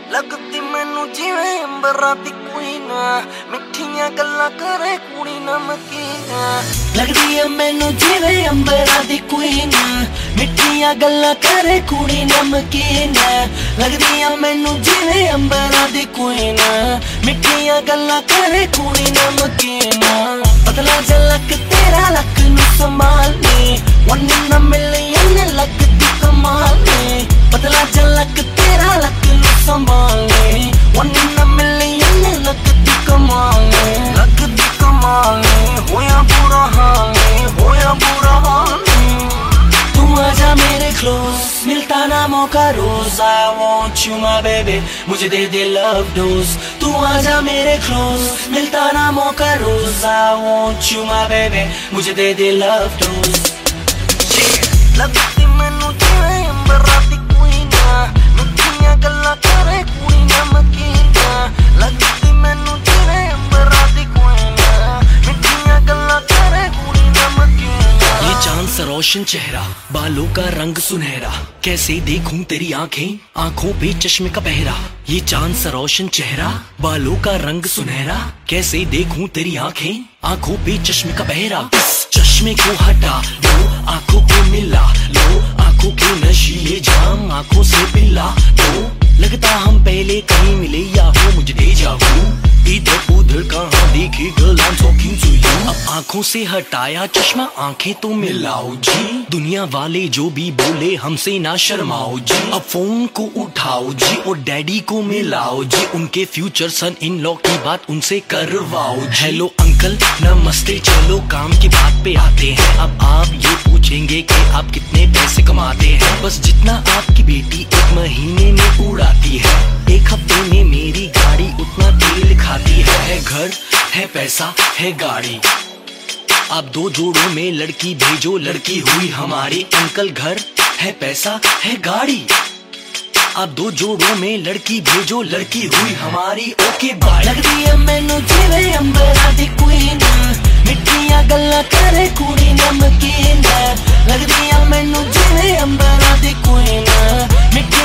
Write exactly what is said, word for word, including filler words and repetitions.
लगती मैनू जिवें अंबरां दी क्वीन, मिठियां गल्लां करे कुड़ी नमकीन। लगदी है मैनू जिवें अंबरां दी क्वीन, मिठियां गल्लां करे कुड़ी नमकीन। लगदी है मैनू जिवें अंबरां दी क्वीन, मिठियां गल्लां करे कुड़ी नमकीन। पतला झलक तेरा लक नू संभालनी, वन इन अ मिलियन लगदी कमाल नी। पतला झलक तेरा लक नू संभालनी, वन इन अ मिलियन लगदी कमाल नी। लगदी कमाल नी, होया बुरा हाल नी, होया बुरा हाल नी। तू आजा मेरे क्लोज, मिलता ना मौका रोज। I want you my baby, मुझे दे दे love dose। तू आजा मेरे क्लोज, मिलता ना मौका रोज। I want you my baby, मुझे दे दे love dose। लगती मैनू जिवें अंबरां दी क्वीन, मिठियां गल्लां करे कुड़ी नमकीन। लगती मैनू जिवें अंबरां दी क्वीन, मिठियां गल्लां करे कुड़ी नमकीन। ये चांद सा रोशन चेहरा, बालों का रंग सुनहरा, कैसे देखूं तेरी आंखें, आंखों पे चश्मे का पहरा। ये चांद सा रोशन चेहरा, बालों का रंग सुनहरा, कैसे देखूं तेरी आंखें, आंखों पे चश्मे का पहरा। इस चश्मे को हटा लो, आंखों को मिला लो, आंखों के नशीले जाम आंखों से पिला दो। लगता हम पहले कहीं मिले या हो मुझे दे जाओ, इधर उधर कहाँ देखी girl I am talking to you. अब आंखों से हटाया चश्मा, आंखें तो मिलाओ जी। दुनिया वाले जो भी बोले हमसे ना शर्माओ जी। अब फोन को उठाओ जी और डैडी को मिलाओ जी, उनके फ्यूचर सन इन लॉ की बात उनसे करवाओ जी। हेलो अंकल नमस्ते, चलो काम की बात पे आते हैं। अब आप ये पूछेंगे कि आप कितने पैसे कमाते हैं, बस जितना आपकी बेटी एक महीने में उड़ाती है। एक हफ्ते में मेरी गाड़ी उतना तेल खाती है। है घर है पैसा है गाड़ी, आप दो जोड़ों में लड़की भेजो, लड़की हुई हमारी। अंकल घर है पैसा है गाड़ी, आप दो जोड़ों में लड़की भेजो, लड़की हुई हमारी। Okay bye. लगदी है मैनू जिवें अंबरां दी क्वीन, मिठियां गल्लां करे कुड़ी नमकीन। लगदी है मैनू जिवें अंबरां दी क्वीन,